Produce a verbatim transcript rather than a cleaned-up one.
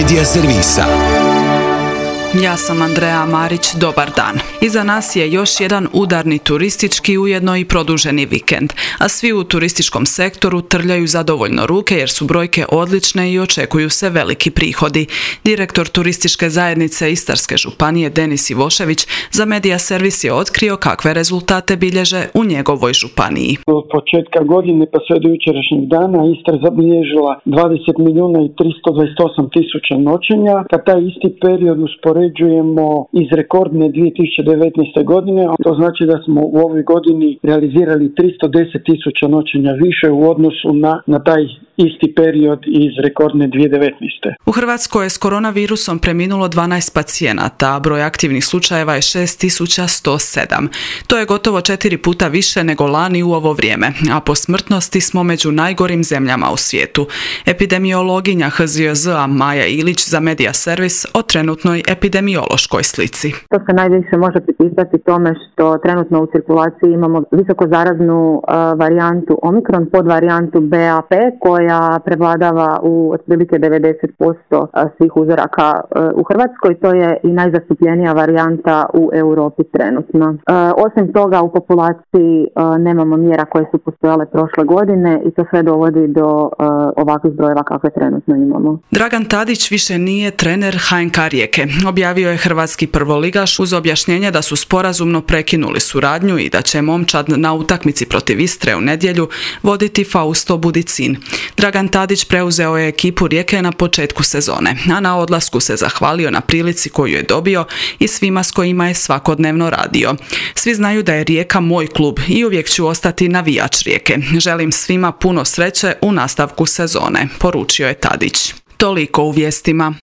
Medija servisa. Ja sam Andreja Marić, dobar dan. Iza nas je još jedan udarni turistički, ujedno i produženi vikend, a svi u turističkom sektoru trljaju zadovoljno ruke jer su brojke odlične i očekuju se veliki prihodi. Direktor turističke zajednice Istarske županije Denis Ivošević za Medija servis je otkrio kakve rezultate bilježe u njegovoj županiji. Od početka godine pa sve do jučerašnjeg dana Istra zabilježila dvadeset milijuna i tristo dvadeset osam tisuća noćenja, kad taj isti period uspoređujemo iz rekordne dvije tisuće devetnaeste. godine, to znači da smo u ovoj godini realizirali tristo deset tisuća noćenja više u odnosu na, na taj isti period iz rekordne dvije tisuće devetnaeste. U Hrvatskoj je s koronavirusom preminulo dvanaest pacijenata, a broj aktivnih slučajeva je šest tisuća sto sedam. To je gotovo četiri puta više nego lani u ovo vrijeme, a po smrtnosti smo među najgorim zemljama u svijetu. Epidemiologinja H Z J Z-a Maja Ilić za Medija servis o trenutnoj epidemiološkoj slici. To se najviše može pripisati tome što trenutno u cirkulaciji imamo visoko zaraznu uh, varijantu Omikron, podvarijantu B A P, koja prevladava u otprilike devedeset posto svih uzoraka uh, u Hrvatskoj. To je i najzastupljenija varijanta u Europi trenutno. Uh, osim toga, u populaciji uh, nemamo mjera koje su postojale prošle godine i to sve dovodi do uh, ovakvih brojeva kakve trenutno imamo. Dragan Tadić više nije trener H N K Rijeke. Objavio je hrvatski prvoligaš uz objašnjenje da su sporazumno prekinuli suradnju i da će momčad na utakmici protiv Istre u nedjelju voditi Fausto Budicin. Dragan Tadić preuzeo je ekipu Rijeke na početku sezone, a na odlasku se zahvalio na prilici koju je dobio i svima s kojima je svakodnevno radio. Svi znaju da je Rijeka moj klub i uvijek ću ostati navijač Rijeke. Želim svima puno sreće u nastavku sezone, poručio je Tadić. Toliko u vijestima.